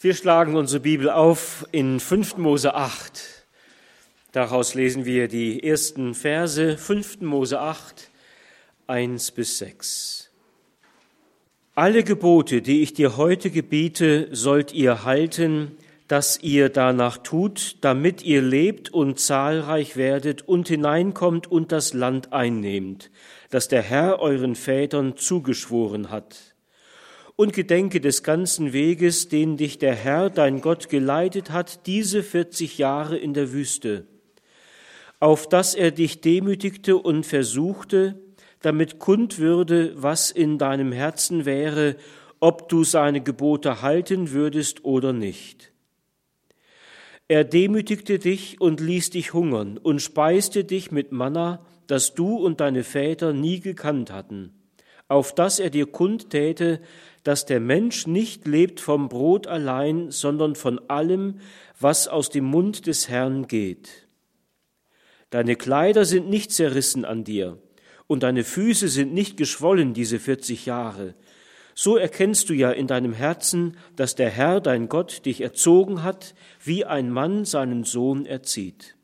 Wir schlagen unsere Bibel auf in 5. Mose 8. Daraus lesen wir die ersten Verse, 5. Mose 8, 1 bis 6. Alle Gebote, die ich dir heute gebiete, sollt ihr halten, dass ihr danach tut, damit ihr lebt und zahlreich werdet und hineinkommt und das Land einnehmt, das der Herr euren Vätern zugeschworen hat. Und gedenke des ganzen Weges, den dich der Herr, dein Gott, geleitet hat, diese 40 Jahre in der Wüste, auf dass er dich demütigte und versuchte, damit kund würde, was in deinem Herzen wäre, ob du seine Gebote halten würdest oder nicht. Er demütigte dich und ließ dich hungern und speiste dich mit Manna, das du und deine Väter nie gekannt hatten, auf dass er dir kundtäte, dass der Mensch nicht lebt vom Brot allein, sondern von allem, was aus dem Mund des Herrn geht. Deine Kleider sind nicht zerrissen an dir, und deine Füße sind nicht geschwollen diese 40 Jahre. So erkennst du ja in deinem Herzen, dass der Herr, dein Gott, dich erzogen hat, wie ein Mann seinen Sohn erzieht.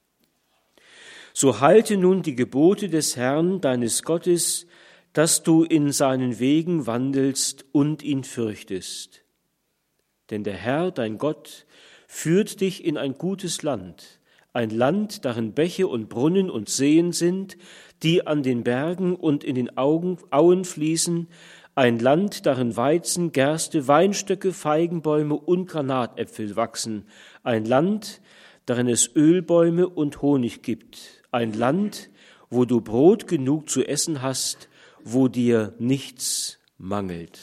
So halte nun die Gebote des Herrn, deines Gottes, dass du in seinen Wegen wandelst und ihn fürchtest. Denn der Herr, dein Gott, führt dich in ein gutes Land, ein Land, darin Bäche und Brunnen und Seen sind, die an den Bergen und in den Auen fließen, ein Land, darin Weizen, Gerste, Weinstöcke, Feigenbäume und Granatäpfel wachsen, ein Land, darin es Ölbäume und Honig gibt, ein Land, wo du Brot genug zu essen hast, wo dir nichts mangelt.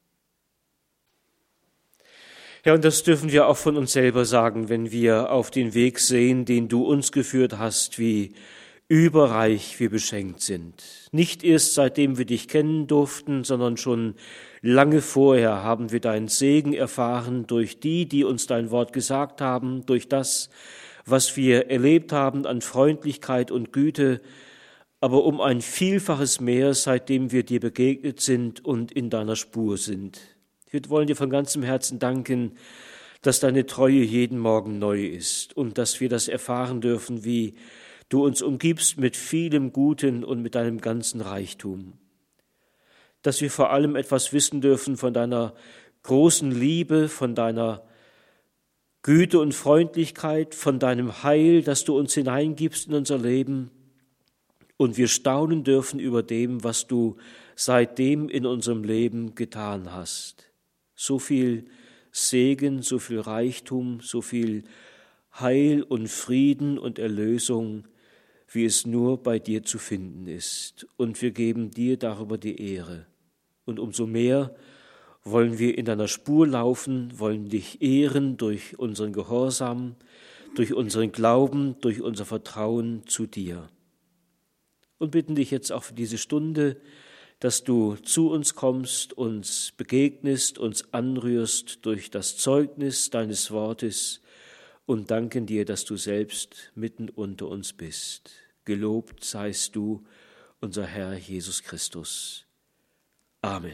Ja, und das dürfen wir auch von uns selber sagen, wenn wir auf den Weg sehen, den du uns geführt hast, wie überreich wir beschenkt sind. Nicht erst seitdem wir dich kennen durften, sondern schon lange vorher haben wir deinen Segen erfahren durch die uns dein Wort gesagt haben, durch das, was wir erlebt haben an Freundlichkeit und Güte, aber um ein Vielfaches mehr, seitdem wir dir begegnet sind und in deiner Spur sind. Wir wollen dir von ganzem Herzen danken, dass deine Treue jeden Morgen neu ist und dass wir das erfahren dürfen, wie du uns umgibst mit vielem Guten und mit deinem ganzen Reichtum. Dass wir vor allem etwas wissen dürfen von deiner großen Liebe, von deiner Güte und Freundlichkeit, von deinem Heil, das du uns hineingibst in unser Leben. Und wir staunen dürfen über dem, was du seitdem in unserem Leben getan hast. So viel Segen, so viel Reichtum, so viel Heil und Frieden und Erlösung, wie es nur bei dir zu finden ist. Und wir geben dir darüber die Ehre. Und umso mehr wollen wir in deiner Spur laufen, wollen dich ehren durch unseren Gehorsam, durch unseren Glauben, durch unser Vertrauen zu dir. Und bitten dich jetzt auch für diese Stunde, dass du zu uns kommst, uns begegnest, uns anrührst durch das Zeugnis deines Wortes und danken dir, dass du selbst mitten unter uns bist. Gelobt seist du, unser Herr Jesus Christus. Amen.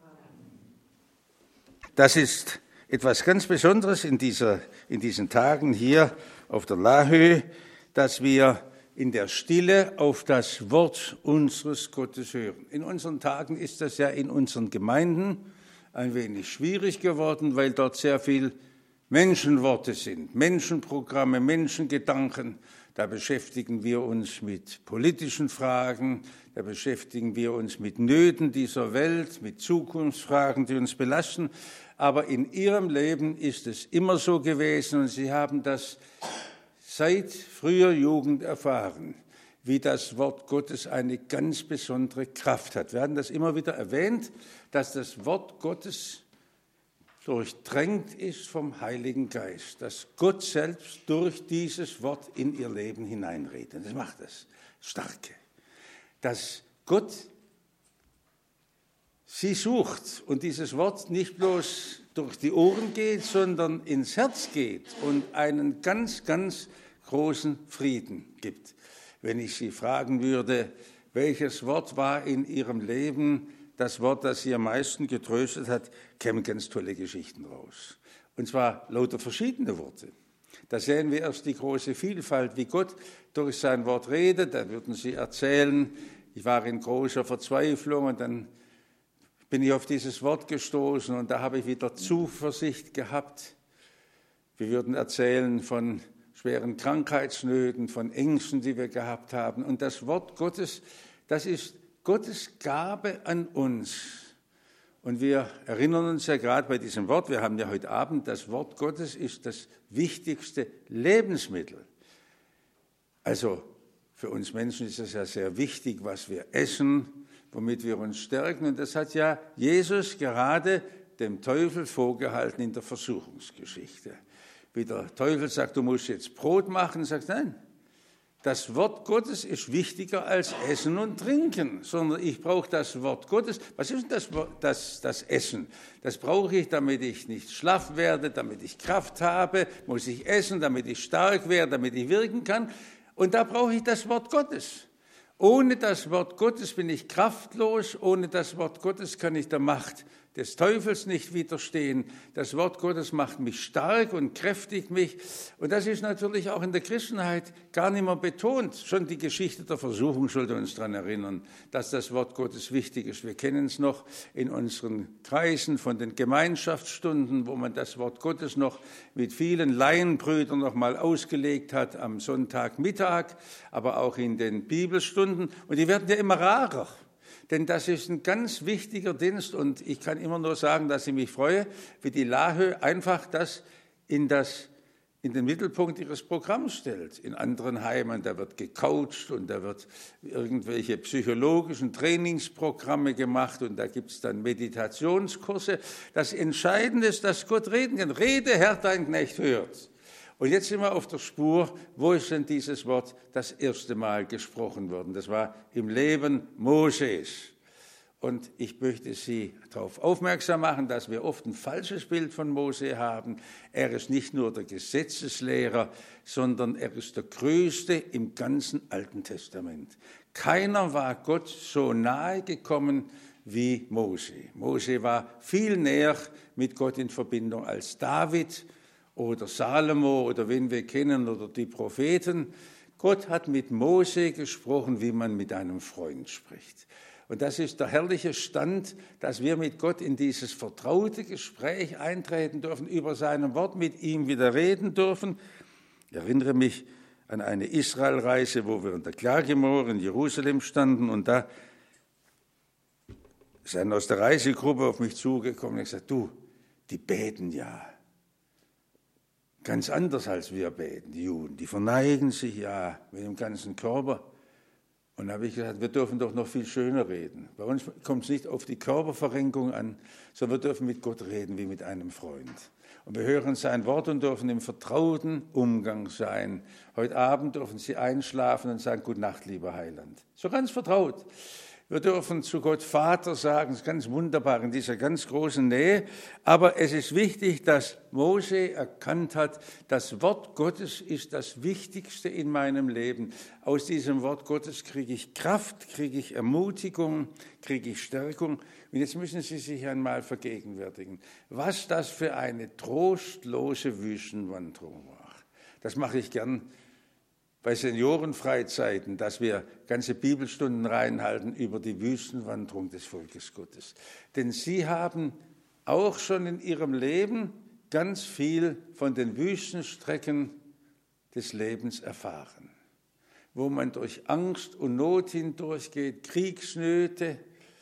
Das ist etwas ganz Besonderes in diesen Tagen hier auf der Lahöhe, dass wir in der Stille auf das Wort unseres Gottes hören. In unseren Tagen ist das ja in unseren Gemeinden ein wenig schwierig geworden, weil dort sehr viel Menschenworte sind, Menschenprogramme, Menschengedanken. Da beschäftigen wir uns mit politischen Fragen, da beschäftigen wir uns mit Nöten dieser Welt, mit Zukunftsfragen, die uns belasten. Aber in ihrem Leben ist es immer so gewesen und sie haben das seit früher Jugend erfahren, wie das Wort Gottes eine ganz besondere Kraft hat. Wir haben das immer wieder erwähnt, dass das Wort Gottes durchdrängt ist vom Heiligen Geist, dass Gott selbst durch dieses Wort in ihr Leben hineinredet. Das macht das Starke, dass Gott sie sucht und dieses Wort nicht bloß durch die Ohren geht, sondern ins Herz geht und einen ganz, ganz großen Frieden gibt. Wenn ich Sie fragen würde, welches Wort war in Ihrem Leben das Wort, das Sie am meisten getröstet hat, kämen ganz tolle Geschichten raus. Und zwar lauter verschiedene Worte. Da sehen wir erst die große Vielfalt, wie Gott durch sein Wort redet. Da würden Sie erzählen, ich war in großer Verzweiflung und dann bin ich auf dieses Wort gestoßen und da habe ich wieder Zuversicht gehabt. Wir würden erzählen von schweren Krankheitsnöten, von Ängsten, die wir gehabt haben. Und das Wort Gottes, das ist Gottes Gabe an uns. Und wir erinnern uns ja gerade bei diesem Wort, wir haben ja heute Abend, das Wort Gottes ist das wichtigste Lebensmittel. Also für uns Menschen ist es ja sehr wichtig, was wir essen, womit wir uns stärken. Und das hat ja Jesus gerade dem Teufel vorgehalten in der Versuchungsgeschichte. Wie der Teufel sagt, du musst jetzt Brot machen, sagt nein. Das Wort Gottes ist wichtiger als Essen und Trinken, sondern ich brauche das Wort Gottes. Was ist denn das Essen? Das brauche ich, damit ich nicht schlaff werde, damit ich Kraft habe, muss ich essen, damit ich stark werde, damit ich wirken kann. Und da brauche ich das Wort Gottes. Ohne das Wort Gottes bin ich kraftlos, ohne das Wort Gottes kann ich der Macht des Teufels nicht widerstehen. Das Wort Gottes macht mich stark und kräftigt mich. Und das ist natürlich auch in der Christenheit gar nicht mehr betont. Schon die Geschichte der Versuchung sollte uns daran erinnern, dass das Wort Gottes wichtig ist. Wir kennen es noch in unseren Kreisen von den Gemeinschaftsstunden, wo man das Wort Gottes noch mit vielen Laienbrüdern noch mal ausgelegt hat am Sonntagmittag, aber auch in den Bibelstunden. Und die werden ja immer rarer. Denn das ist ein ganz wichtiger Dienst und ich kann immer nur sagen, dass ich mich freue, wie die LAHÖ einfach das in den Mittelpunkt ihres Programms stellt. In anderen Heimen, da wird gecoacht und da wird irgendwelche psychologischen Trainingsprogramme gemacht und da gibt es dann Meditationskurse. Das Entscheidende ist, dass Gott reden kann. Rede, Herr, dein Knecht hört. Und jetzt sind wir auf der Spur, wo ist denn dieses Wort das erste Mal gesprochen worden? Das war im Leben Moses. Und ich möchte Sie darauf aufmerksam machen, dass wir oft ein falsches Bild von Mose haben. Er ist nicht nur der Gesetzeslehrer, sondern er ist der Größte im ganzen Alten Testament. Keiner war Gott so nahe gekommen wie Mose. Mose war viel näher mit Gott in Verbindung als David oder Salomo oder wen wir kennen oder die Propheten. Gott hat mit Mose gesprochen, wie man mit einem Freund spricht. Und das ist der herrliche Stand, dass wir mit Gott in dieses vertraute Gespräch eintreten dürfen, über sein Wort mit ihm wieder reden dürfen. Ich erinnere mich an eine Israelreise, wo wir in der Klagemauer in Jerusalem standen und da ist einer aus der Reisegruppe auf mich zugekommen und gesagt, du, die beten ja. Ganz anders als wir beten, die Juden. Die verneigen sich ja mit dem ganzen Körper. Und da habe ich gesagt, wir dürfen doch noch viel schöner reden. Bei uns kommt es nicht auf die Körperverrenkung an, sondern wir dürfen mit Gott reden wie mit einem Freund. Und wir hören sein Wort und dürfen im vertrauten Umgang sein. Heute Abend dürfen Sie einschlafen und sagen, Gute Nacht, lieber Heiland. So ganz vertraut. Wir dürfen zu Gott Vater sagen, das ist ganz wunderbar in dieser ganz großen Nähe. Aber es ist wichtig, dass Mose erkannt hat, das Wort Gottes ist das Wichtigste in meinem Leben. Aus diesem Wort Gottes kriege ich Kraft, kriege ich Ermutigung, kriege ich Stärkung. Und jetzt müssen Sie sich einmal vergegenwärtigen, was das für eine trostlose Wüstenwanderung war. Das mache ich gern bei Seniorenfreizeiten, dass wir ganze Bibelstunden reinhalten über die Wüstenwanderung des Volkes Gottes. Denn sie haben auch schon in ihrem Leben ganz viel von den Wüstenstrecken des Lebens erfahren, wo man durch Angst und Not hindurchgeht, Kriegsnöte,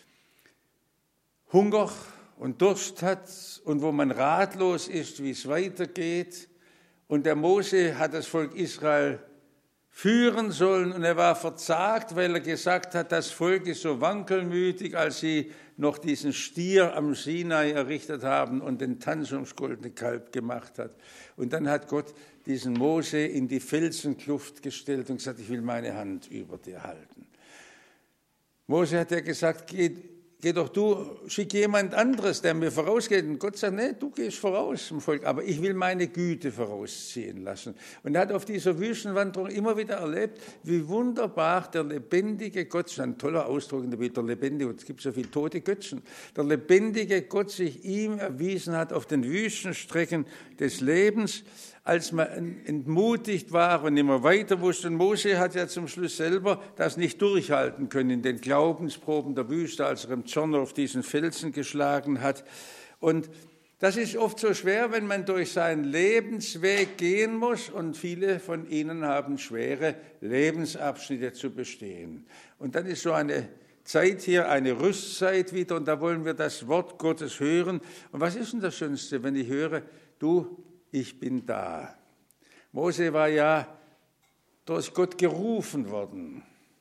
Hunger und Durst hat und wo man ratlos ist, wie es weitergeht. Und der Mose hat das Volk Israel führen sollen und er war verzagt, weil er gesagt hat, das Volk ist so wankelmütig, als sie noch diesen Stier am Sinai errichtet haben und den Tanz ums goldene Kalb gemacht hat. Und dann hat Gott diesen Mose in die Felsenkluft gestellt und gesagt, ich will meine Hand über dir halten. Mose hat ja gesagt, geh doch du, schick jemand anderes, der mir vorausgeht. Und Gott sagt, nee, du gehst voraus im Volk, aber ich will meine Güte vorausziehen lassen. Und er hat auf dieser Wüstenwanderung immer wieder erlebt, wie wunderbar der lebendige Gott, das ist ein toller Ausdruck in der Bibel, der lebendige Gott, es gibt so viele tote Götzen, der lebendige Gott sich ihm erwiesen hat auf den Wüstenstrecken des Lebens, als man entmutigt war und immer weiter wusste. Und Mose hat ja zum Schluss selber das nicht durchhalten können in den Glaubensproben der Wüste, als er im Zorn auf diesen Felsen geschlagen hat. Und das ist oft so schwer, wenn man durch seinen Lebensweg gehen muss. Und viele von Ihnen haben schwere Lebensabschnitte zu bestehen. Und dann ist so eine Zeit hier, eine Rüstzeit wieder. Und da wollen wir das Wort Gottes hören. Und was ist denn das Schönste, wenn ich höre, du, ich bin da. Mose war ja durch Gott gerufen worden.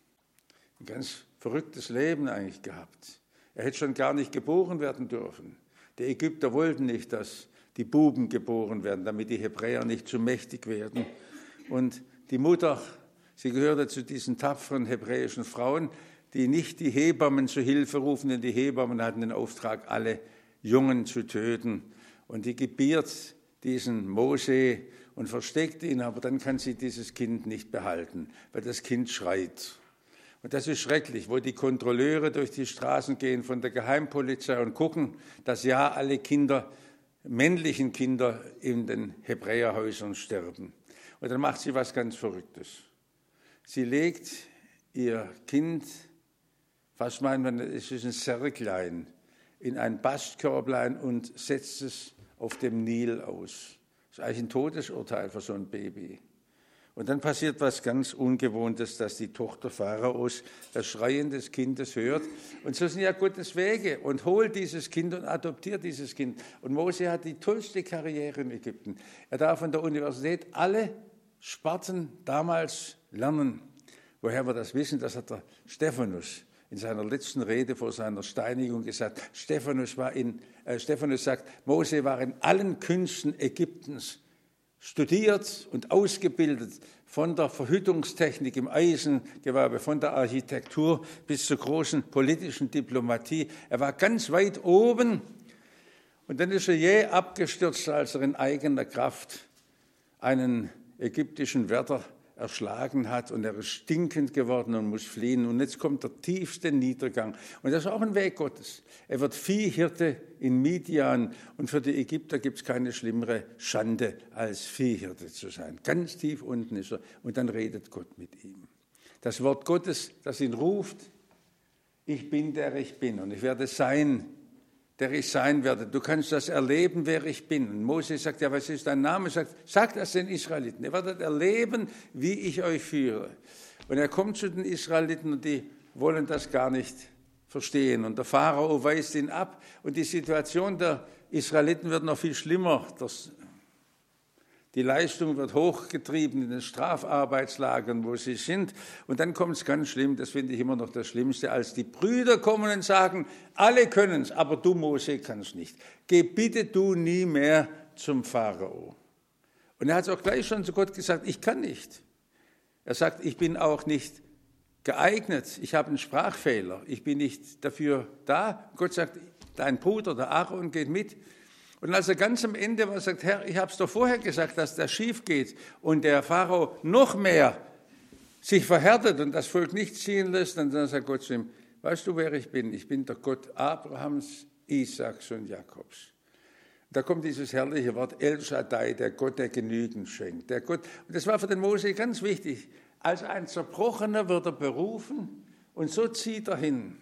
Ein ganz verrücktes Leben eigentlich gehabt. Er hätte schon gar nicht geboren werden dürfen. Die Ägypter wollten nicht, dass die Buben geboren werden, damit die Hebräer nicht zu mächtig werden. Und die Mutter, sie gehörte zu diesen tapferen hebräischen Frauen, die nicht die Hebammen zu Hilfe rufen, denn die Hebammen hatten den Auftrag, alle Jungen zu töten. Und die gebiert diesen Mose und versteckt ihn, aber dann kann sie dieses Kind nicht behalten, weil das Kind schreit. Und das ist schrecklich, wo die Kontrolleure durch die Straßen gehen von der Geheimpolizei und gucken, dass ja alle Kinder, männlichen Kinder in den Hebräerhäusern sterben. Und dann macht sie was ganz Verrücktes. Sie legt ihr Kind, fast meint man, es ist ein Särglein, in ein Bastkörblein und setzt es auf dem Nil aus. Das ist eigentlich ein Todesurteil für so ein Baby. Und dann passiert was ganz Ungewohntes, dass die Tochter Pharaos das Schreien des Kindes hört. Und so sind ja Gottes Wege und holt dieses Kind und adoptiert dieses Kind. Und Mose hat die tollste Karriere in Ägypten. Er darf an der Universität alle Sparten damals lernen. Woher wir das wissen, das hat der Stephanus in seiner letzten Rede vor seiner Steinigung gesagt. Stephanus sagt, Mose war in allen Künsten Ägyptens studiert und ausgebildet, von der Verhütungstechnik im Eisengewerbe, von der Architektur bis zur großen politischen Diplomatie. Er war ganz weit oben und dann ist er jäh abgestürzt, als er in eigener Kraft einen ägyptischen Wärter erschlagen hat und er ist stinkend geworden und muss fliehen. Und jetzt kommt der tiefste Niedergang. Und das ist auch ein Weg Gottes. Er wird Viehhirte in Midian und für die Ägypter gibt es keine schlimmere Schande, als Viehhirte zu sein. Ganz tief unten ist er und dann redet Gott mit ihm. Das Wort Gottes, das ihn ruft, ich bin, der ich bin und ich werde sein, der ich sein werde. Du kannst das erleben, wer ich bin. Und Mose sagt, ja, was ist dein Name? Sagt das den Israeliten. Ihr werdet erleben, wie ich euch führe. Und er kommt zu den Israeliten und die wollen das gar nicht verstehen. Und der Pharao weist ihn ab. Und die Situation der Israeliten wird noch viel schlimmer. Die Leistung wird hochgetrieben in den Strafarbeitslagern, wo sie sind. Und dann kommt es ganz schlimm, das finde ich immer noch das Schlimmste, als die Brüder kommen und sagen, alle können es, aber du, Mose, kannst nicht. Geh bitte du nie mehr zum Pharao. Und er hat es auch gleich schon zu Gott gesagt, ich kann nicht. Er sagt, ich bin auch nicht geeignet, ich habe einen Sprachfehler, ich bin nicht dafür da. Gott sagt, dein Bruder, der Aaron, geht mit. Und als er ganz am Ende war, sagt, Herr, ich habe es doch vorher gesagt, dass das schief geht und der Pharao noch mehr sich verhärtet und das Volk nicht ziehen lässt, und dann sagt Gott zu ihm, weißt du, wer ich bin? Ich bin der Gott Abrahams, Isaaks und Jakobs. Da kommt dieses herrliche Wort El Shaddai, der Gott, der Genügen schenkt. Der Gott, und das war für den Mose ganz wichtig. Als ein Zerbrochener wird er berufen und so zieht er hin.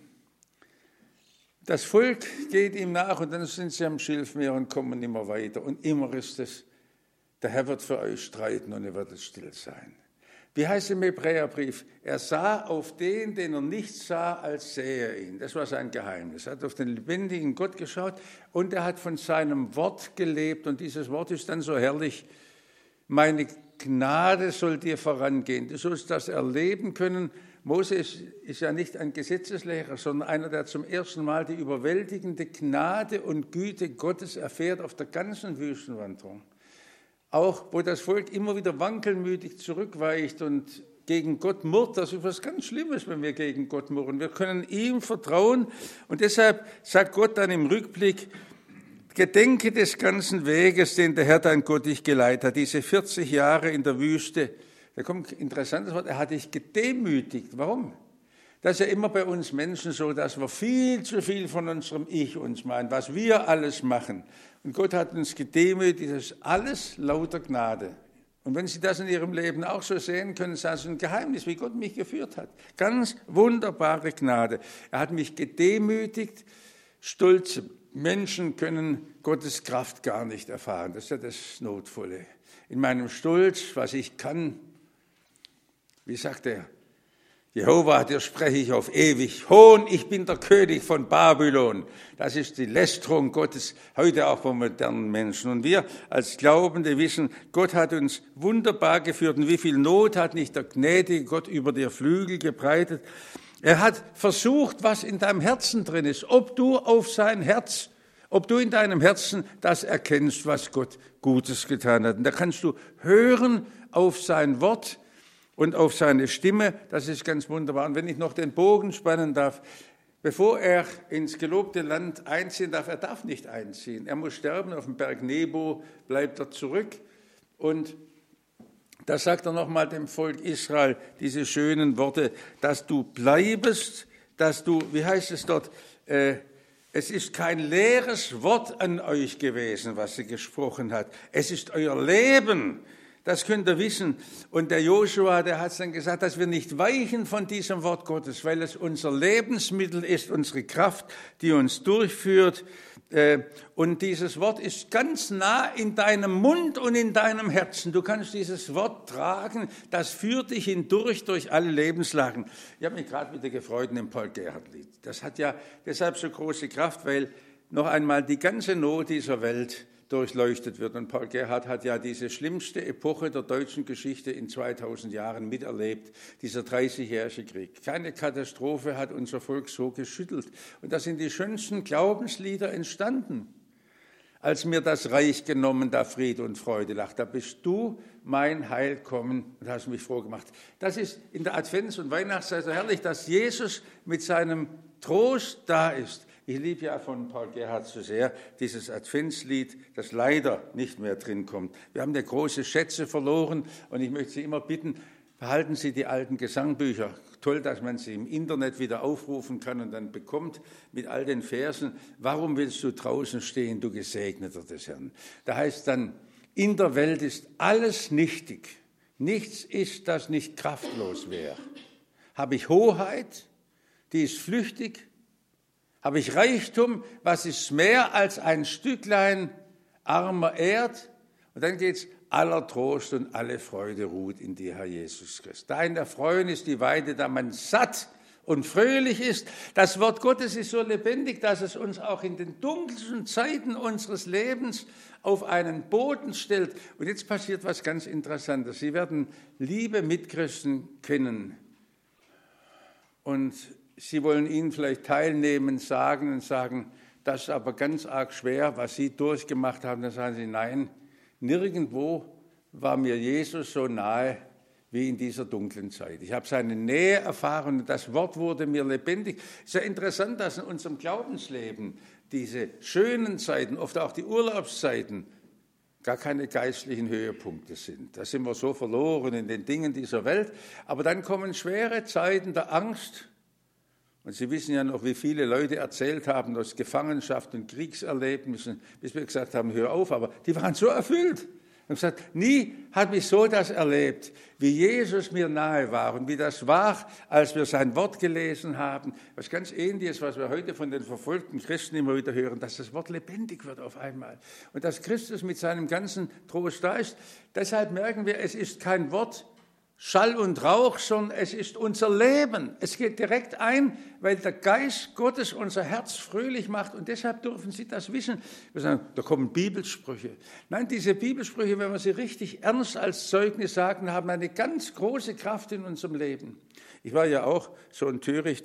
Das Volk geht ihm nach und dann sind sie am Schilfmeer und kommen immer weiter. Und immer ist es, der Herr wird für euch streiten und ihr werdet still sein. Wie heißt es im Hebräerbrief? Er sah auf den er nicht sah, als sähe er ihn. Das war sein Geheimnis. Er hat auf den lebendigen Gott geschaut und er hat von seinem Wort gelebt. Und dieses Wort ist dann so herrlich. Meine Gnade soll dir vorangehen. Du sollst das erleben können. Mose ist ja nicht ein Gesetzeslehrer, sondern einer, der zum ersten Mal die überwältigende Gnade und Güte Gottes erfährt auf der ganzen Wüstenwanderung. Auch wo das Volk immer wieder wankelmütig zurückweicht und gegen Gott murrt, das ist etwas ganz Schlimmes, wenn wir gegen Gott murren. Wir können ihm vertrauen und deshalb sagt Gott dann im Rückblick, gedenke des ganzen Weges, den der Herr dein Gott dich geleitet hat, diese 40 Jahre in der Wüste. Da kommt ein interessantes Wort, er hat dich gedemütigt. Warum? Das ist ja immer bei uns Menschen so, dass wir viel zu viel von unserem Ich uns meinen, was wir alles machen. Und Gott hat uns gedemütigt, das ist alles lauter Gnade. Und wenn Sie das in Ihrem Leben auch so sehen können, ist das ein Geheimnis, wie Gott mich geführt hat. Ganz wunderbare Gnade. Er hat mich gedemütigt. Stolze Menschen können Gottes Kraft gar nicht erfahren. Das ist ja das Notvolle. In meinem Stolz, was ich kann, wie sagt er, Jehova, dir spreche ich auf ewig. Hohn, ich bin der König von Babylon. Das ist die Lästerung Gottes, heute auch von modernen Menschen. Und wir als Glaubende wissen, Gott hat uns wunderbar geführt. Und wie viel Not hat nicht der gnädige Gott über dir Flügel gebreitet. Er hat versucht, was in deinem Herzen drin ist, ob du in deinem Herzen das erkennst, was Gott Gutes getan hat. Und da kannst du hören auf sein Wort und auf seine Stimme, das ist ganz wunderbar. Und wenn ich noch den Bogen spannen darf, bevor er ins gelobte Land einziehen darf, er darf nicht einziehen. Er muss sterben, auf dem Berg Nebo bleibt er zurück. Und da sagt er nochmal dem Volk Israel diese schönen Worte, dass du bleibest, dass du, wie heißt es dort, es ist kein leeres Wort an euch gewesen, was sie gesprochen hat. Es ist euer Leben. Das könnt ihr wissen. Und der Josua, der hat es dann gesagt, dass wir nicht weichen von diesem Wort Gottes, weil es unser Lebensmittel ist, unsere Kraft, die uns durchführt. Und dieses Wort ist ganz nah in deinem Mund und in deinem Herzen. Du kannst dieses Wort tragen, das führt dich hindurch durch alle Lebenslagen. Ich habe mich gerade wieder gefreut in dem Paul-Gerhardt-Lied. Das hat ja deshalb so große Kraft, weil noch einmal die ganze Not dieser Welt durchleuchtet wird. Und Paul Gerhardt hat ja diese schlimmste Epoche der deutschen Geschichte in 2000 Jahren miterlebt, dieser 30-jährige Krieg. Keine Katastrophe hat unser Volk so geschüttelt. Und da sind die schönsten Glaubenslieder entstanden. Als mir das Reich genommen, da Friede und Freude lacht, da bist du mein Heil kommen und hast mich froh gemacht. Das ist in der Advents- und Weihnachtszeit so herrlich, dass Jesus mit seinem Trost da ist. Ich liebe ja von Paul Gerhardt so sehr dieses Adventslied, das leider nicht mehr drin kommt. Wir haben ja große Schätze verloren und ich möchte Sie immer bitten, behalten Sie die alten Gesangbücher. Toll, dass man sie im Internet wieder aufrufen kann und dann bekommt mit all den Versen, warum willst du draußen stehen, du Gesegneter des Herrn? Da heißt dann, in der Welt ist alles nichtig. Nichts ist, das nicht kraftlos wäre. Habe ich Hoheit, die ist flüchtig? Habe ich Reichtum, was ist mehr als ein Stücklein armer Erd? Und dann geht's, aller Trost und alle Freude ruht in dir, Herr Jesus Christus. Dein Erfreuen ist die Weide, da man satt und fröhlich ist. Das Wort Gottes ist so lebendig, dass es uns auch in den dunkelsten Zeiten unseres Lebens auf einen Boden stellt. Und jetzt passiert was ganz Interessantes. Sie werden liebe Mitchristen kennen und Sie wollen ihnen vielleicht teilnehmen, sagen, das ist aber ganz arg schwer, was Sie durchgemacht haben. Dann sagen Sie, nein, nirgendwo war mir Jesus so nahe wie in dieser dunklen Zeit. Ich habe seine Nähe erfahren und das Wort wurde mir lebendig. Es ist ja interessant, dass in unserem Glaubensleben diese schönen Zeiten, oft auch die Urlaubszeiten, gar keine geistlichen Höhepunkte sind. Da sind wir so verloren in den Dingen dieser Welt. Aber dann kommen schwere Zeiten der Angst. Und Sie wissen ja noch, wie viele Leute erzählt haben aus Gefangenschaft und Kriegserlebnissen, bis wir gesagt haben, hör auf, aber die waren so erfüllt. Und gesagt, nie hat mich so das erlebt, wie Jesus mir nahe war und wie das war, als wir sein Wort gelesen haben. Was ganz Ähnliches, was wir heute von den verfolgten Christen immer wieder hören, dass das Wort lebendig wird auf einmal. Und dass Christus mit seinem ganzen Trost da ist. Deshalb merken wir, es ist kein Wort Schall und Rauch, sondern es ist unser Leben. Es geht direkt ein, weil der Geist Gottes unser Herz fröhlich macht und deshalb dürfen Sie das wissen. Wir sagen, da kommen Bibelsprüche. Nein, diese Bibelsprüche, wenn wir sie richtig ernst als Zeugnis sagen, haben eine ganz große Kraft in unserem Leben. Ich war ja auch so ein törichter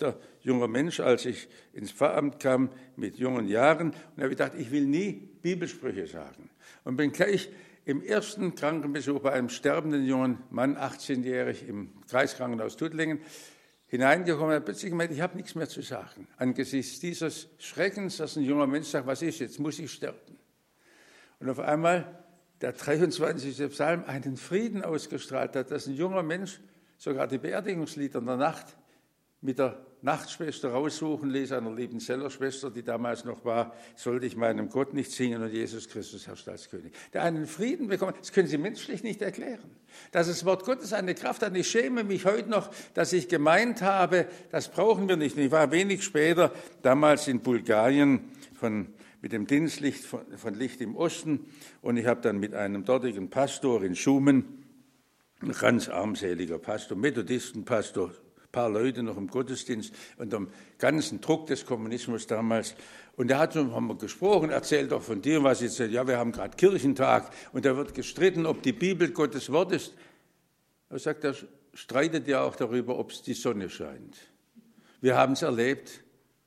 junger Mensch, als ich ins Pfarramt kam mit jungen Jahren und habe gedacht, ich will nie Bibelsprüche sagen. Und bin gleich im ersten Krankenbesuch bei einem sterbenden jungen Mann, 18-jährig, im Kreiskrankenhaus Tuttlingen, hineingekommen und habe plötzlich gemeint, ich habe nichts mehr zu sagen. Angesichts dieses Schreckens, dass ein junger Mensch sagt, was ist jetzt, muss ich sterben? Und auf einmal der 23. Psalm einen Frieden ausgestrahlt hat, dass ein junger Mensch sogar die Beerdigungslieder in der Nacht mit der Nachtschwester raussuchen ließ, einer lieben Zellerschwester, die damals noch war, sollte ich meinem Gott nicht singen und Jesus Christus herrscht als König. Der einen Frieden bekommt, das können Sie menschlich nicht erklären. Dass das Wort Gottes eine Kraft hat. Ich schäme mich heute noch, dass ich gemeint habe, das brauchen wir nicht. Ich war wenig später, damals in Bulgarien, mit dem Dienstlicht von Licht im Osten, und ich habe dann mit einem dortigen Pastor in Schumen, ein ganz armseliger Pastor, Methodistenpastor, ein paar Leute noch im Gottesdienst unter dem ganzen Druck des Kommunismus damals. Und da haben wir gesprochen, erzählt doch von dir, was jetzt, ja, wir haben gerade Kirchentag und da wird gestritten, ob die Bibel Gottes Wort ist. Er sagt, er streitet ja auch darüber, ob es die Sonne scheint. Wir haben es erlebt.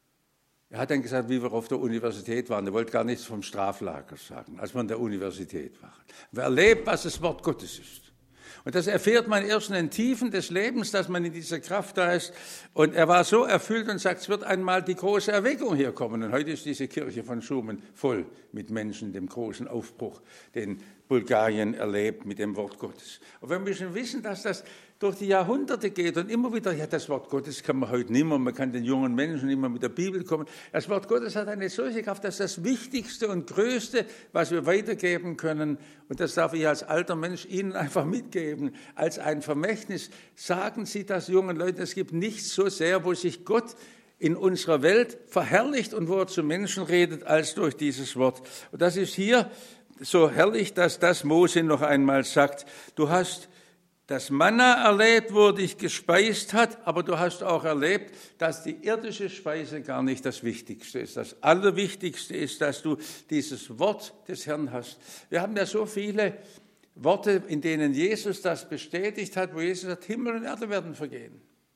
Er hat dann gesagt, wie wir auf der Universität waren. Er wollte gar nichts vom Straflager sagen, als wir an der Universität waren. Wir erlebt, was das Wort Gottes ist. Und das erfährt man erst in den Tiefen des Lebens, dass man in dieser Kraft da ist. Und er war so erfüllt und sagt, es wird einmal die große Erweckung hier kommen. Und heute ist diese Kirche von Schumen voll mit Menschen, dem großen Aufbruch, den Bulgarien erlebt mit dem Wort Gottes. Und wir müssen wissen, dass das durch die Jahrhunderte geht und immer wieder, ja, das Wort Gottes kann man heute nicht mehr, man kann den jungen Menschen immer mit der Bibel kommen. Das Wort Gottes hat eine solche Kraft, das ist das Wichtigste und Größte, was wir weitergeben können. Und das darf ich als alter Mensch Ihnen einfach mitgeben, als ein Vermächtnis. Sagen Sie das jungen Leuten, es gibt nichts so sehr, wo sich Gott in unserer Welt verherrlicht und wo er zu Menschen redet, als durch dieses Wort. Und das ist hier so herrlich, dass das Mose noch einmal sagt, du hast das Manna erlebt, wo dich gespeist hat, aber du hast auch erlebt, dass die irdische Speise gar nicht das Wichtigste ist. Das Allerwichtigste ist, dass du dieses Wort des Herrn hast. Wir haben ja so viele Worte, in denen Jesus das bestätigt hat, wo Jesus sagt, Himmel und Erde werden vergehen.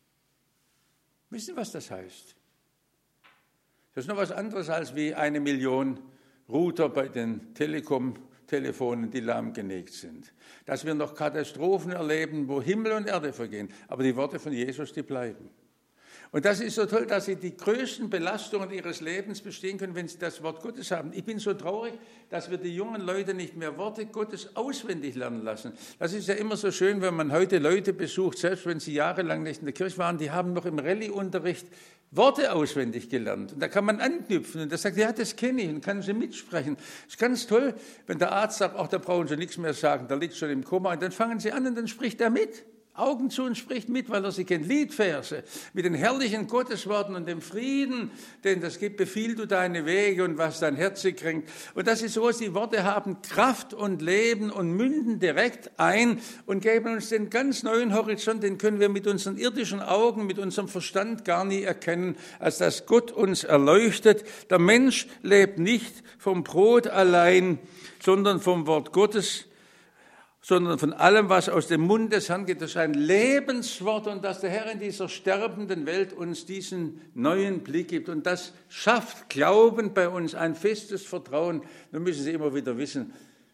Wissen Sie, was das heißt? Das ist noch was anderes als wie 1 Million Router bei den Telefonen, die lahmgelegt sind. Dass wir noch Katastrophen erleben, wo Himmel und Erde vergehen. Aber die Worte von Jesus, die bleiben. Und das ist so toll, dass Sie die größten Belastungen Ihres Lebens bestehen können, wenn Sie das Wort Gottes haben. Ich bin so traurig, dass wir die jungen Leute nicht mehr Worte Gottes auswendig lernen lassen. Das ist ja immer so schön, wenn man heute Leute besucht, selbst wenn sie jahrelang nicht in der Kirche waren, die haben noch im Rallye-Unterricht Worte auswendig gelernt. Und da kann man anknüpfen. Und da sagt, ja, das kenne ich und kann sie mitsprechen. Das ist ganz toll, wenn der Arzt sagt, ach, da brauchen Sie nichts mehr sagen, der liegt schon im Koma. Und dann fangen Sie an und dann spricht er mit. Augen zu und spricht mit, weil er sie kennt. Liedverse mit den herrlichen Gottesworten und dem Frieden, den das gibt, befiehl du deine Wege und was dein Herz kränkt. Und das ist so, die Worte haben Kraft und Leben und münden direkt ein und geben uns den ganz neuen Horizont, den können wir mit unseren irdischen Augen, mit unserem Verstand gar nie erkennen, als dass Gott uns erleuchtet. Der Mensch lebt nicht vom Brot allein, sondern vom Wort Gottes, sondern von allem, was aus dem Mund des Herrn geht. Das ist ein Lebenswort und dass der Herr in dieser sterbenden Welt uns diesen neuen Blick gibt. Und das schafft Glauben bei uns, ein festes Vertrauen. Nun müssen Sie immer wieder wissen,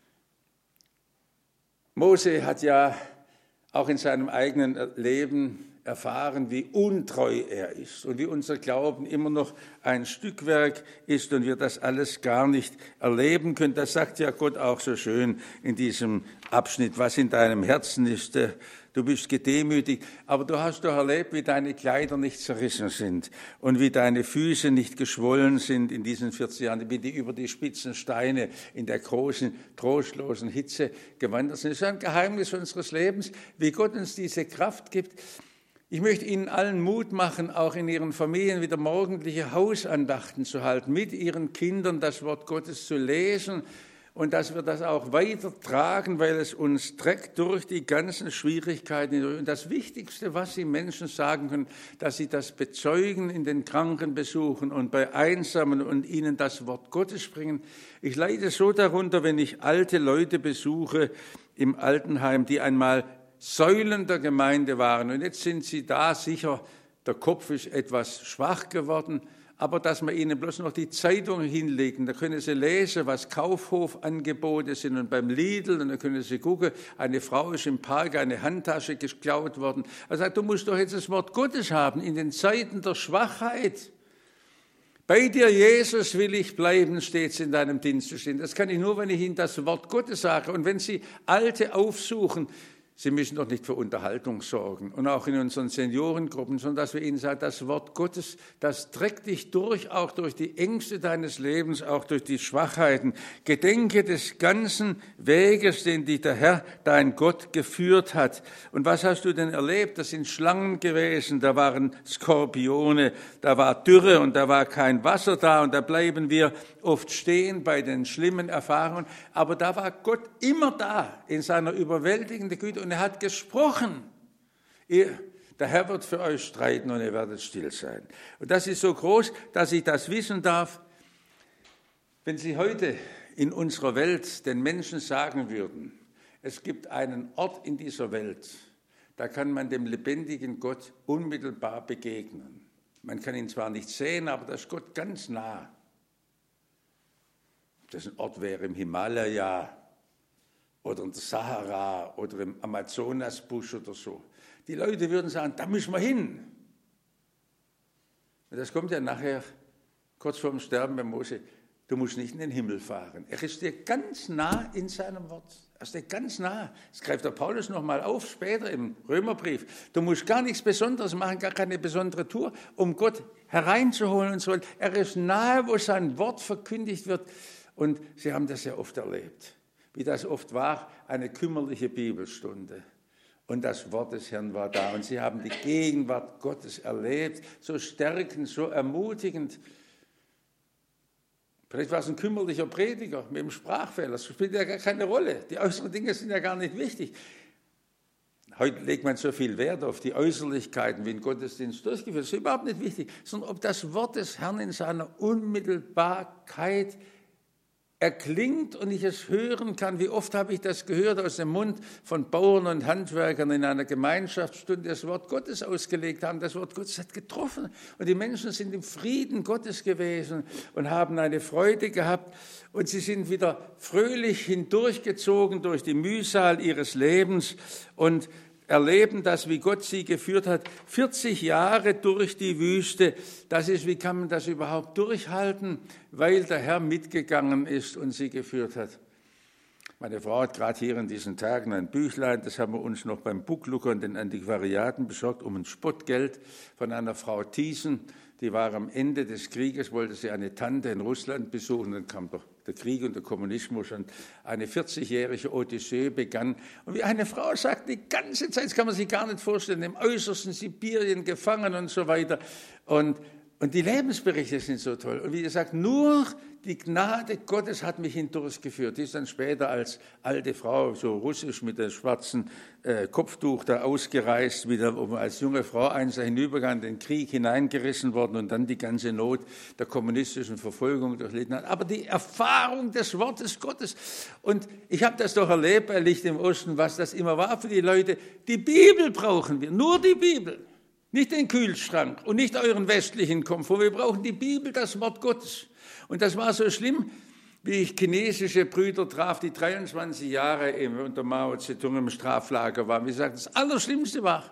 Mose hat ja auch in seinem eigenen Leben erfahren, wie untreu er ist und wie unser Glauben immer noch ein Stückwerk ist und wir das alles gar nicht erleben können. Das sagt ja Gott auch so schön in diesem Abschnitt, was in deinem Herzen ist. Du bist gedemütigt, aber du hast doch erlebt, wie deine Kleider nicht zerrissen sind und wie deine Füße nicht geschwollen sind in diesen 40 Jahren, wie die über die spitzen Steine in der großen, trostlosen Hitze gewandert sind. Das ist ein Geheimnis unseres Lebens, wie Gott uns diese Kraft gibt. Ich möchte Ihnen allen Mut machen, auch in Ihren Familien wieder morgendliche Hausandachten zu halten, mit Ihren Kindern das Wort Gottes zu lesen und dass wir das auch weitertragen, weil es uns trägt durch die ganzen Schwierigkeiten. Und das Wichtigste, was Sie Menschen sagen können, dass sie das bezeugen in den Krankenbesuchen und bei Einsamen und ihnen das Wort Gottes bringen. Ich leide so darunter, wenn ich alte Leute besuche im Altenheim, die einmal Säulen der Gemeinde waren. Und jetzt sind sie da sicher der Kopf ist etwas schwach geworden, aber dass wir ihnen bloß noch die Zeitung hinlegen, da können sie lesen, was Kaufhofangebote sind und beim Lidl, und dann können sie gucken, eine Frau ist im Park eine Handtasche geklaut worden. Er sagt, du musst doch jetzt das Wort Gottes haben in den Zeiten der Schwachheit. Bei dir, Jesus, will ich bleiben, steht es in deinem Dienst zu stehen. Das kann ich nur, wenn ich Ihnen das Wort Gottes sage. Und wenn Sie Alte aufsuchen, Sie müssen doch nicht für Unterhaltung sorgen und auch in unseren Seniorengruppen, sondern dass wir ihnen sagen, das Wort Gottes, das trägt dich durch, auch durch die Ängste deines Lebens, auch durch die Schwachheiten. Gedenke des ganzen Weges, den dich der Herr, dein Gott, geführt hat. Und was hast du denn erlebt? Das sind Schlangen gewesen, da waren Skorpione, da war Dürre und da war kein Wasser da und da bleiben wir oft stehen bei den schlimmen Erfahrungen. Aber da war Gott immer da in seiner überwältigenden Güte und er hat gesprochen. Der Herr wird für euch streiten und ihr werdet still sein. Und das ist so groß, dass ich das wissen darf. Wenn Sie heute in unserer Welt den Menschen sagen würden, es gibt einen Ort in dieser Welt, da kann man dem lebendigen Gott unmittelbar begegnen. Man kann ihn zwar nicht sehen, aber da ist Gott ganz nah. Ob das ein Ort wäre im Himalaya oder in der Sahara oder im Amazonasbusch oder so. Die Leute würden sagen, da müssen wir hin. Und das kommt ja nachher, kurz vor dem Sterben bei Mose, du musst nicht in den Himmel fahren. Er ist dir ganz nah in seinem Wort. Er ist dir ganz nah. Das greift der Paulus nochmal auf, später im Römerbrief. Du musst gar nichts Besonderes machen, gar keine besondere Tour, um Gott hereinzuholen und so. Er ist nahe, wo sein Wort verkündigt wird. Und Sie haben das ja oft erlebt. Wie das oft war, eine kümmerliche Bibelstunde. Und das Wort des Herrn war da. Und sie haben die Gegenwart Gottes erlebt, so stärkend, so ermutigend. Vielleicht war es ein kümmerlicher Prediger mit einem Sprachfehler. Das spielt ja gar keine Rolle. Die äußeren Dinge sind ja gar nicht wichtig. Heute legt man so viel Wert auf die Äußerlichkeiten, wie ein Gottesdienst durchgeführt. Das ist überhaupt nicht wichtig, sondern ob das Wort des Herrn in seiner Unmittelbarkeit erklingt und ich es hören kann. Wie oft habe ich das gehört aus dem Mund von Bauern und Handwerkern in einer Gemeinschaftsstunde, das Wort Gottes ausgelegt haben. Das Wort Gottes hat getroffen und die Menschen sind im Frieden Gottes gewesen und haben eine Freude gehabt und sie sind wieder fröhlich hindurchgezogen durch die Mühsal ihres Lebens und erleben das, wie Gott sie geführt hat, 40 Jahre durch die Wüste. Das ist, wie kann man das überhaupt durchhalten? Weil der Herr mitgegangen ist und sie geführt hat. Meine Frau hat gerade hier in diesen Tagen ein Büchlein, das haben wir uns noch beim Bucklooker und den Antiquariaten besorgt, um ein Spottgeld von einer Frau Thiessen. Die war am Ende des Krieges, wollte sie eine Tante in Russland besuchen, dann kam doch der Krieg und der Kommunismus und eine 40-jährige Odyssee begann. Und wie eine Frau sagt, die ganze Zeit, das kann man sich gar nicht vorstellen, im äußersten Sibirien gefangen und so weiter. Und die Lebensberichte sind so toll. Und wie gesagt, nur die Gnade Gottes hat mich hindurchgeführt. Die ist dann später als alte Frau, so russisch mit dem schwarzen Kopftuch da ausgereist, wieder als junge Frau einst hinübergegangen, in den Krieg hineingerissen worden und dann die ganze Not der kommunistischen Verfolgung durchlitten hat. Aber die Erfahrung des Wortes Gottes, und ich habe das doch erlebt bei Licht im Osten, was das immer war für die Leute. Die Bibel brauchen wir, nur die Bibel. Nicht den Kühlschrank und nicht euren westlichen Komfort. Wir brauchen die Bibel, das Wort Gottes. Und das war so schlimm, wie ich chinesische Brüder traf, die 23 Jahre unter Mao Zedong im Straflager waren. Wie gesagt, das Allerschlimmste war,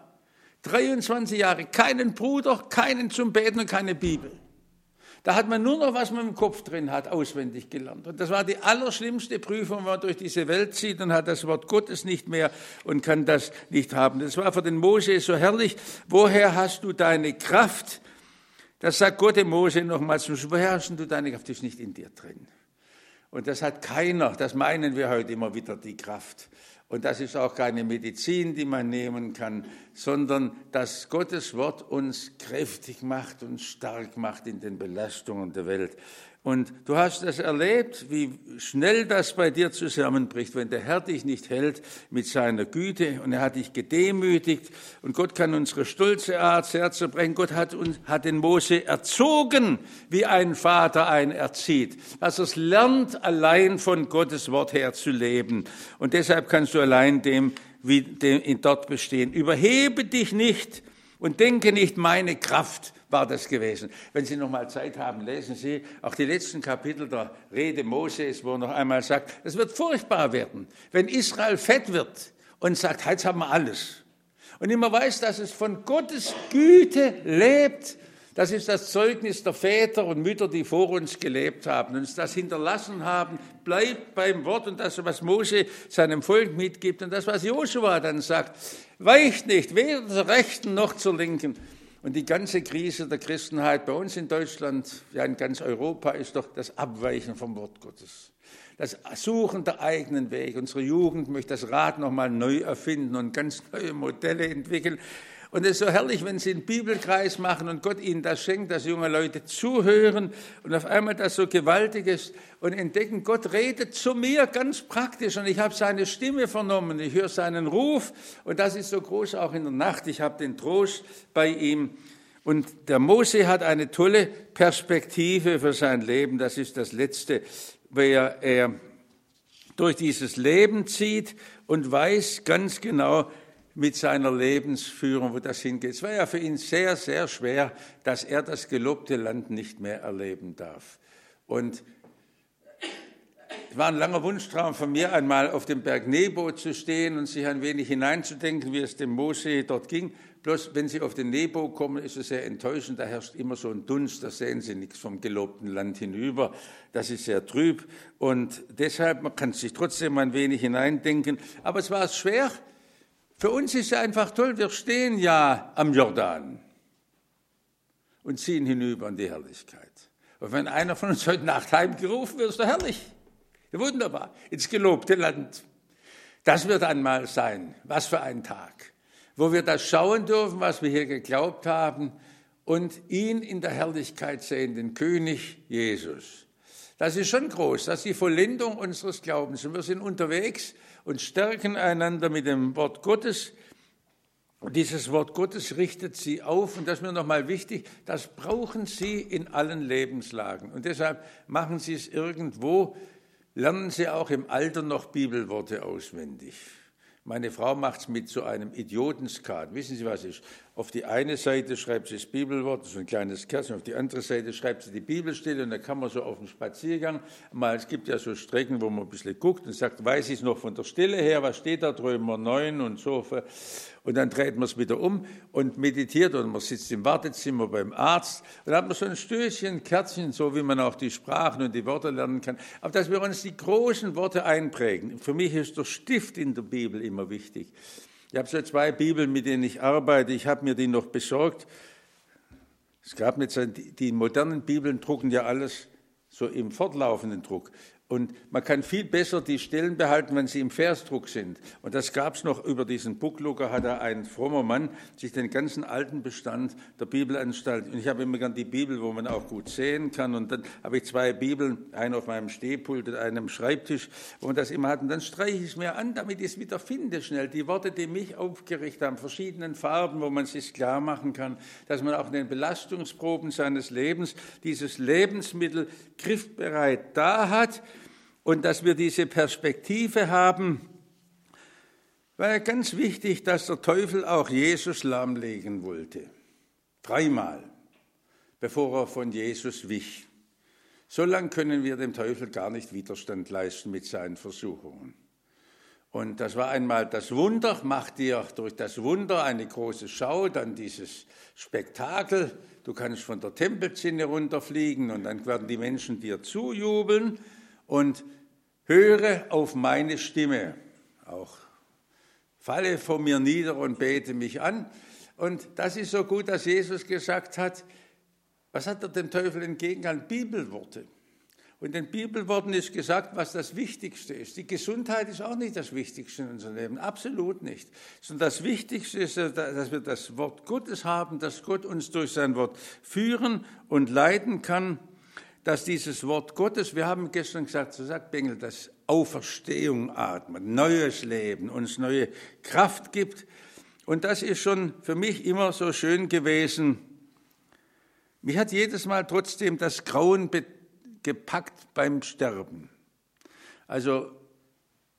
23 Jahre, keinen Bruder, keinen zum Beten und keine Bibel. Da hat man nur noch, was man im Kopf drin hat, auswendig gelernt. Und das war die allerschlimmste Prüfung, wenn man durch diese Welt zieht und hat das Wort Gottes nicht mehr und kann das nicht haben. Das war für den Mose so herrlich. Woher hast du deine Kraft? Das sagt Gott dem Mose nochmals. Woher hast du deine Kraft? Das ist nicht in dir drin. Und das hat keiner, das meinen wir heute immer wieder, die Kraft. Und das ist auch keine Medizin, die man nehmen kann, sondern dass Gottes Wort uns kräftig macht und stark macht in den Belastungen der Welt. Und du hast das erlebt, wie schnell das bei dir zusammenbricht, wenn der Herr dich nicht hält mit seiner Güte und er hat dich gedemütigt und Gott kann unsere stolze Art sehr zerbrechen. Gott hat den Mose erzogen, wie ein Vater einen erzieht, dass er es lernt, allein von Gottes Wort her zu leben. Und deshalb kannst du allein dort bestehen. Überhebe dich nicht Und denke nicht, meine Kraft war das gewesen. Wenn Sie noch mal Zeit haben, lesen Sie auch die letzten Kapitel der Rede Moses, wo er noch einmal sagt, es wird furchtbar werden, wenn Israel fett wird und sagt, jetzt haben wir alles. Und immer weiß, dass es von Gottes Güte lebt. Das ist das Zeugnis der Väter und Mütter, die vor uns gelebt haben, uns das hinterlassen haben. Bleibt beim Wort und das, was Mose seinem Volk mitgibt und das, was Josua dann sagt. Weicht nicht, weder zur Rechten noch zur Linken. Und die ganze Krise der Christenheit bei uns in Deutschland, ja in ganz Europa, ist doch das Abweichen vom Wort Gottes. Das Suchen der eigenen Wege. Unsere Jugend möchte das Rad nochmal neu erfinden und ganz neue Modelle entwickeln. Und es ist so herrlich, wenn Sie einen Bibelkreis machen und Gott Ihnen das schenkt, dass junge Leute zuhören und auf einmal das so gewaltig ist und entdecken, Gott redet zu mir ganz praktisch und ich habe seine Stimme vernommen, ich höre seinen Ruf und das ist so groß auch in der Nacht. Ich habe den Trost bei ihm. Und der Mose hat eine tolle Perspektive für sein Leben. Das ist das Letzte, wer er durch dieses Leben zieht und weiß ganz genau, mit seiner Lebensführung, wo das hingeht. Es war ja für ihn sehr, sehr schwer, dass er das gelobte Land nicht mehr erleben darf. Und es war ein langer Wunschtraum von mir, einmal auf dem Berg Nebo zu stehen und sich ein wenig hineinzudenken, wie es dem Mose dort ging. Bloß, wenn Sie auf den Nebo kommen, ist es sehr enttäuschend. Da herrscht immer so ein Dunst, da sehen Sie nichts vom gelobten Land hinüber. Das ist sehr trüb. Und deshalb, man kann sich trotzdem ein wenig hineindenken. Aber es war schwer. Für uns ist es einfach toll, wir stehen ja am Jordan und ziehen hinüber in die Herrlichkeit. Und wenn einer von uns heute Nacht heimgerufen wird, ist doch herrlich, wunderbar, ins gelobte Land. Das wird einmal sein, was für ein Tag, wo wir das schauen dürfen, was wir hier geglaubt haben und ihn in der Herrlichkeit sehen, den König Jesus. Das ist schon groß, das ist die Vollendung unseres Glaubens. Und wir sind unterwegs und stärken einander mit dem Wort Gottes. Und dieses Wort Gottes richtet sie auf. Und das ist mir nochmal wichtig, das brauchen Sie in allen Lebenslagen. Und deshalb machen Sie es irgendwo, lernen Sie auch im Alter noch Bibelworte auswendig. Meine Frau macht es mit so einem Idiotenskat. Wissen Sie, was ist? Auf die eine Seite schreibt sie das Bibelwort, so ein kleines Kärtchen, auf die andere Seite schreibt sie die Bibelstelle und dann kann man so auf dem Spaziergang, es gibt ja so Strecken, wo man ein bisschen guckt und sagt, weiß ich es noch von der Stelle her, was steht da, Römer 9 und so. Und dann dreht man es wieder um und meditiert oder man sitzt im Wartezimmer beim Arzt und dann hat man so ein Stößchen, ein Kärtchen, so wie man auch die Sprachen und die Worte lernen kann. Aber dass wir uns die großen Worte einprägen. Für mich ist der Stift in der Bibel immer wichtig. Ich habe so 2 Bibeln, mit denen ich arbeite. Ich habe mir die noch besorgt. Es gab nicht so, die modernen Bibeln drucken ja alles so im fortlaufenden Druck. Und man kann viel besser die Stellen behalten, wenn sie im Versdruck sind. Und das gab es noch über diesen Buchdrucker, hat ein frommer Mann sich den ganzen alten Bestand der Bibelanstalt, und ich habe immer gern die Bibel, wo man auch gut sehen kann. Und dann habe ich 2 Bibeln, eine auf meinem Stehpult und eine am Schreibtisch, wo man das immer hat. Und dann streiche ich es mir an, damit ich es wieder finde schnell. Die Worte, die mich aufgerichtet haben, verschiedenen Farben, wo man es sich klar machen kann, dass man auch in den Belastungsproben seines Lebens dieses Lebensmittel griffbereit da hat. Und dass wir diese Perspektive haben, war ja ganz wichtig, dass der Teufel auch Jesus lahmlegen wollte. 3-mal, bevor er von Jesus wich. So lange können wir dem Teufel gar nicht Widerstand leisten mit seinen Versuchungen. Und das war einmal das Wunder, macht dir durch das Wunder eine große Schau, dann dieses Spektakel, du kannst von der Tempelzinne runterfliegen und dann werden die Menschen dir zujubeln. Und höre auf meine Stimme, auch falle vor mir nieder und bete mich an. Und das ist so gut, dass Jesus gesagt hat, was hat er dem Teufel entgegengehalten? Bibelworte. Und in den Bibelworten ist gesagt, was das Wichtigste ist. Die Gesundheit ist auch nicht das Wichtigste in unserem Leben, absolut nicht. Sondern das Wichtigste ist, dass wir das Wort Gottes haben, dass Gott uns durch sein Wort führen und leiten kann. Dass dieses Wort Gottes, wir haben gestern gesagt, so sagt Bengel, dass Auferstehung atmet, neues Leben, uns neue Kraft gibt. Und das ist schon für mich immer so schön gewesen. Mich hat jedes Mal trotzdem das Grauen gepackt beim Sterben. Also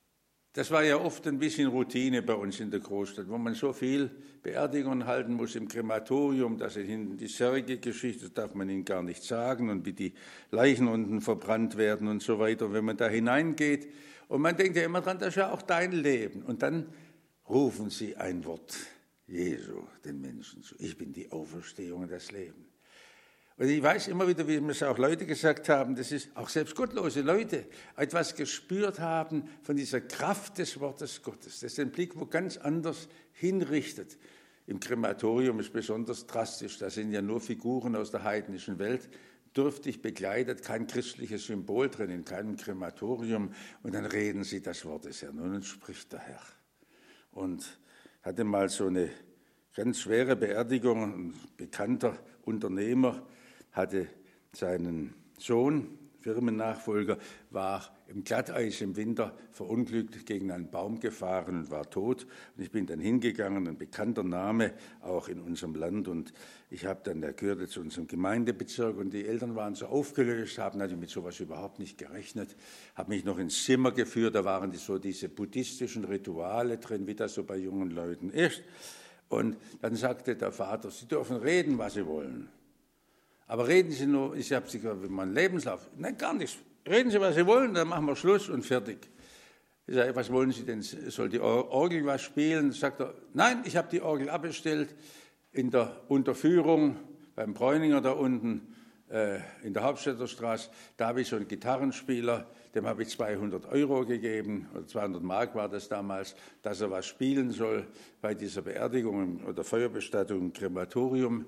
Das war ja oft ein bisschen Routine bei uns in der Großstadt, wo man so viel Beerdigungen halten muss im Krematorium, dass hinten die Särge-Geschichte, das darf man ihnen gar nicht sagen, und wie die Leichen unten verbrannt werden und so weiter. Wenn man da hineingeht und man denkt ja immer dran, das ist ja auch dein Leben. Und dann rufen sie ein Wort Jesu den Menschen zu. Ich bin die Auferstehung und das Leben. Und ich weiß immer wieder, wie mir es auch Leute gesagt haben, das ist auch selbst gottlose Leute, etwas gespürt haben von dieser Kraft des Wortes Gottes, das den Blick wo ganz anders hinrichtet. Im Krematorium ist besonders drastisch, da sind ja nur Figuren aus der heidnischen Welt, dürftig begleitet, kein christliches Symbol drin, in keinem Krematorium. Und dann reden sie das Wort des Herrn und dann spricht der Herr. Und hatte mal so eine ganz schwere Beerdigung, ein bekannter Unternehmer, hatte seinen Sohn, Firmennachfolger, war im Glatteis im Winter verunglückt, gegen einen Baum gefahren und war tot. Und ich bin dann hingegangen, ein bekannter Name, auch in unserem Land. Und er gehörte zu unserem Gemeindebezirk und die Eltern waren so aufgelöst, haben natürlich mit sowas überhaupt nicht gerechnet, haben mich noch ins Zimmer geführt, da waren diese buddhistischen Rituale drin, wie das so bei jungen Leuten ist. Und dann sagte der Vater, Sie dürfen reden, was Sie wollen. Aber reden Sie nur, ich habe Sie gesagt, mein Lebenslauf. Nein, gar nichts. Reden Sie, was Sie wollen, dann machen wir Schluss und fertig. Ich sage, was wollen Sie denn? Soll die Orgel was spielen? Sagt er, nein, ich habe die Orgel abbestellt in der Unterführung beim Bräuninger da unten in der Hauptstädter Straße. Da habe ich so einen Gitarrenspieler, dem habe ich 200 € gegeben, oder 200 Mark war das damals, dass er was spielen soll bei dieser Beerdigung oder Feuerbestattung im Krematorium.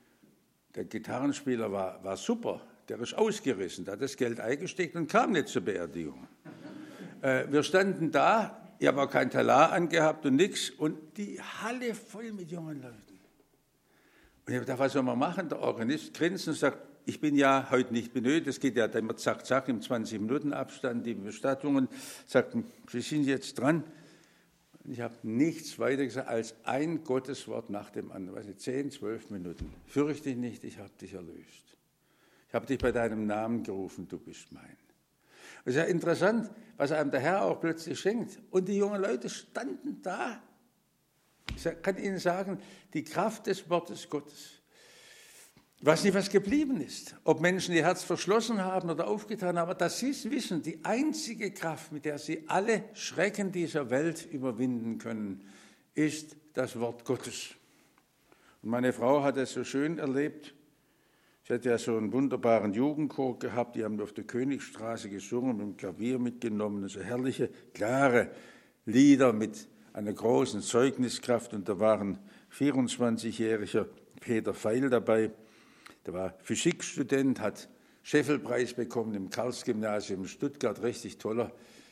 Der Gitarrenspieler war super, der ist ausgerissen, der hat das Geld eingesteckt und kam nicht zur Beerdigung. Wir standen da, ich habe auch kein Talar angehabt und nichts, und die Halle voll mit jungen Leuten. Und ich habe gedacht, was soll man machen? Der Organist grinst und sagt, ich bin ja heute nicht benötigt, es geht ja immer zack, zack, im 20-Minuten-Abstand, die Bestattungen, sagt, Sie sind jetzt dran. Und ich habe nichts weiter gesagt als ein Gotteswort nach dem anderen. 10, 12 Minuten. Fürchte dich nicht, ich habe dich erlöst. Ich habe dich bei deinem Namen gerufen, du bist mein. Es ist ja interessant, was einem der Herr auch plötzlich schenkt. Und die jungen Leute standen da. Ich kann Ihnen sagen, die Kraft des Wortes Gottes. Ich weiß nicht, was geblieben ist, ob Menschen ihr Herz verschlossen haben oder aufgetan, aber dass sie es wissen, die einzige Kraft, mit der sie alle Schrecken dieser Welt überwinden können, ist das Wort Gottes. Und meine Frau hat es so schön erlebt. Sie hat ja so einen wunderbaren Jugendchor gehabt, die haben auf der Königstraße gesungen, mit dem Klavier mitgenommen, so herrliche, klare Lieder mit einer großen Zeugniskraft. Und da war ein 24-jähriger Peter Feil dabei. Der war Physikstudent, hat Scheffelpreis bekommen im Karls-Gymnasium in Stuttgart, richtig toller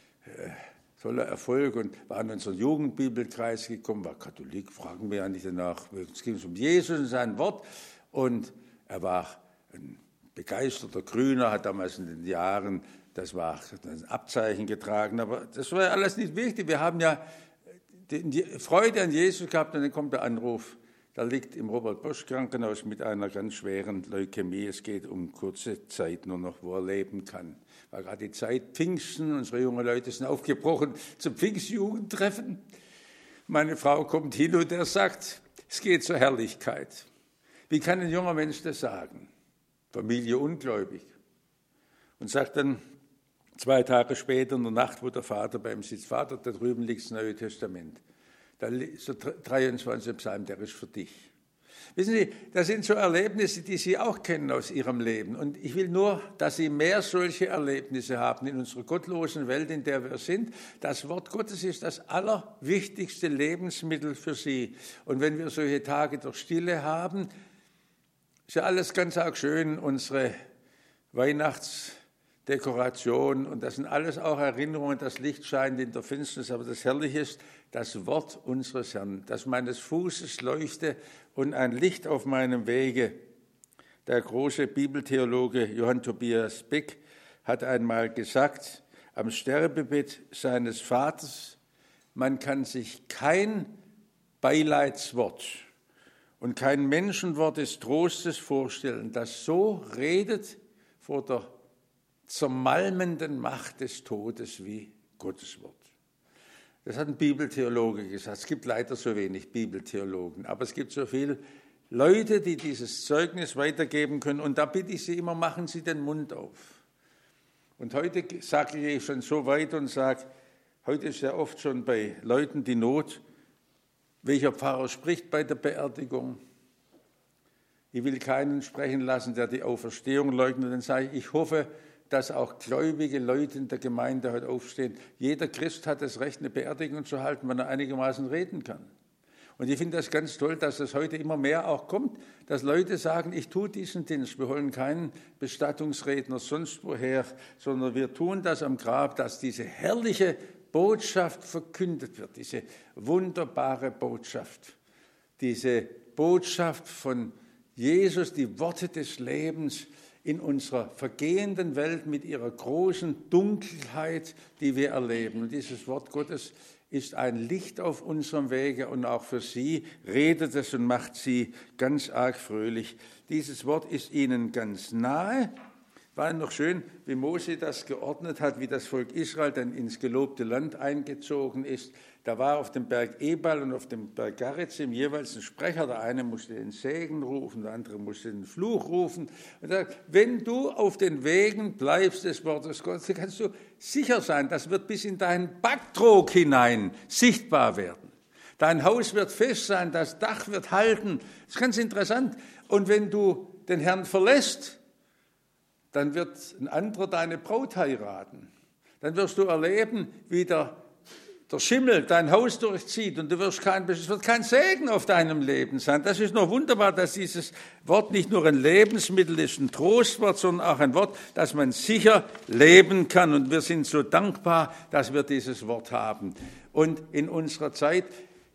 Erfolg, und war in unseren Jugendbibelkreis gekommen, war Katholik, fragen wir ja nicht danach. Es ging um Jesus und sein Wort, und er war ein begeisterter Grüner, hat damals in den Jahren, das war ein Abzeichen getragen, aber das war ja alles nicht wichtig. Wir haben ja die Freude an Jesus gehabt, und dann kommt der Anruf, da liegt im Robert-Bosch-Krankenhaus mit einer ganz schweren Leukämie. Es geht um kurze Zeit nur noch, wo er leben kann. War gerade die Zeit Pfingsten, unsere jungen Leute sind aufgebrochen zum Pfingstjugendtreffen. Meine Frau kommt hin und er sagt, es geht zur Herrlichkeit. Wie kann ein junger Mensch das sagen? Familie ungläubig. Und sagt dann 2 Tage später in der Nacht, wo der Vater bei ihm sitzt, Vater, da drüben liegt das Neue Testament. Da ist der 23. Psalm, der ist für dich. Wissen Sie, das sind so Erlebnisse, die Sie auch kennen aus Ihrem Leben. Und ich will nur, dass Sie mehr solche Erlebnisse haben in unserer gottlosen Welt, in der wir sind. Das Wort Gottes ist das allerwichtigste Lebensmittel für Sie. Und wenn wir solche Tage der Stille haben, ist ja alles ganz arg schön, unsere Weihnachtsdekoration, und das sind alles auch Erinnerungen, das Licht scheint in der Finsternis, aber das Herrliche ist, das Wort unseres Herrn, das meines Fußes leuchte und ein Licht auf meinem Wege. Der große Bibeltheologe Johann Tobias Beck hat einmal gesagt, am Sterbebett seines Vaters, man kann sich kein Beileidswort und kein Menschenwort des Trostes vorstellen, das so redet vor der zermalmenden Macht des Todes wie Gottes Wort. Das hat ein Bibeltheologe gesagt. Es gibt leider so wenig Bibeltheologen, aber es gibt so viele Leute, die dieses Zeugnis weitergeben können. Und da bitte ich Sie immer, machen Sie den Mund auf. Und heute sage ich schon so weit und sage, heute ist ja oft schon bei Leuten die Not, welcher Pfarrer spricht bei der Beerdigung. Ich will keinen sprechen lassen, der die Auferstehung leugnet. Dann sage ich, ich hoffe, dass auch gläubige Leute in der Gemeinde heute aufstehen. Jeder Christ hat das Recht, eine Beerdigung zu halten, wenn er einigermaßen reden kann. Und ich finde das ganz toll, dass das heute immer mehr auch kommt, dass Leute sagen, ich tue diesen Dienst. Wir holen keinen Bestattungsredner sonst woher, sondern wir tun das am Grab, dass diese herrliche Botschaft verkündet wird, diese wunderbare Botschaft, diese Botschaft von Jesus, die Worte des Lebens in unserer vergehenden Welt mit ihrer großen Dunkelheit, die wir erleben. Und dieses Wort Gottes ist ein Licht auf unserem Wege und auch für Sie redet es und macht Sie ganz arg fröhlich. Dieses Wort ist Ihnen ganz nahe. War noch schön, wie Mose das geordnet hat, wie das Volk Israel dann ins gelobte Land eingezogen ist. Da war auf dem Berg Ebal und auf dem Berg Garizim jeweils ein Sprecher. Der eine musste den Segen rufen, der andere musste den Fluch rufen. Und er sagt, wenn du auf den Wegen bleibst des Wortes Gottes, dann kannst du sicher sein, das wird bis in deinen Backtrog hinein sichtbar werden. Dein Haus wird fest sein, das Dach wird halten. Das ist ganz interessant. Und wenn du den Herrn verlässt, dann wird ein anderer deine Braut heiraten. Dann wirst du erleben, wie der Schimmel dein Haus durchzieht und es wird kein Segen auf deinem Leben sein. Das ist noch wunderbar, dass dieses Wort nicht nur ein Lebensmittel ist, ein Trostwort, sondern auch ein Wort, dass man sicher leben kann. Und wir sind so dankbar, dass wir dieses Wort haben. Und in unserer Zeit,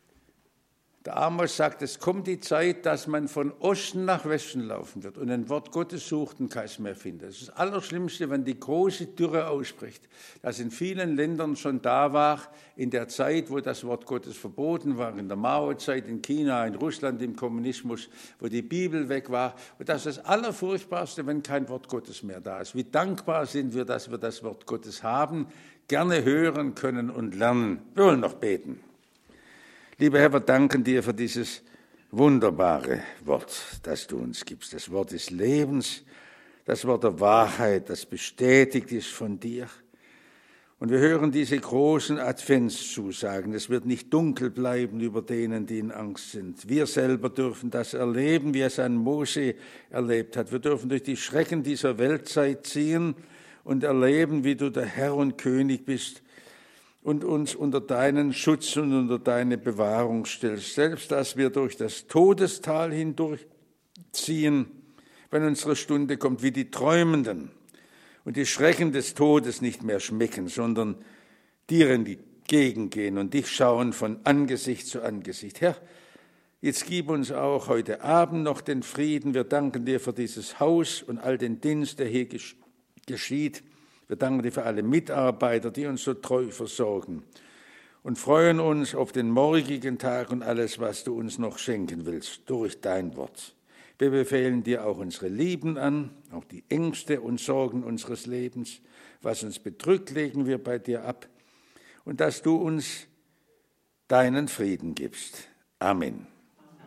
der Amos sagt, es kommt die Zeit, dass man von Osten nach Westen laufen wird und ein Wort Gottes sucht und keins mehr findet. Das ist das Allerschlimmste, wenn die große Dürre ausbricht, das in vielen Ländern schon da war, in der Zeit, wo das Wort Gottes verboten war, in der Mao-Zeit, in China, in Russland, im Kommunismus, wo die Bibel weg war. Und das ist das Allerfurchtbarste, wenn kein Wort Gottes mehr da ist. Wie dankbar sind wir, dass wir das Wort Gottes haben, gerne hören können und lernen. Wir wollen noch beten. Lieber Herr, wir danken dir für dieses wunderbare Wort, das du uns gibst. Das Wort des Lebens, das Wort der Wahrheit, das bestätigt ist von dir. Und wir hören diese großen Adventszusagen. Es wird nicht dunkel bleiben über denen, die in Angst sind. Wir selber dürfen das erleben, wie es ein Mose erlebt hat. Wir dürfen durch die Schrecken dieser Weltzeit ziehen und erleben, wie du der Herr und König bist und uns unter deinen Schutz und unter deine Bewahrung stellst. Selbst, dass wir durch das Todestal hindurchziehen, wenn unsere Stunde kommt, wie die Träumenden und die Schrecken des Todes nicht mehr schmecken, sondern dir in die Gegend gehen und dich schauen von Angesicht zu Angesicht. Herr, jetzt gib uns auch heute Abend noch den Frieden. Wir danken dir für dieses Haus und all den Dienst, der hier geschieht. Wir danken dir für alle Mitarbeiter, die uns so treu versorgen und freuen uns auf den morgigen Tag und alles, was du uns noch schenken willst, durch dein Wort. Wir befehlen dir auch unsere Lieben an, auch die Ängste und Sorgen unseres Lebens. Was uns bedrückt, legen wir bei dir ab und dass du uns deinen Frieden gibst. Amen.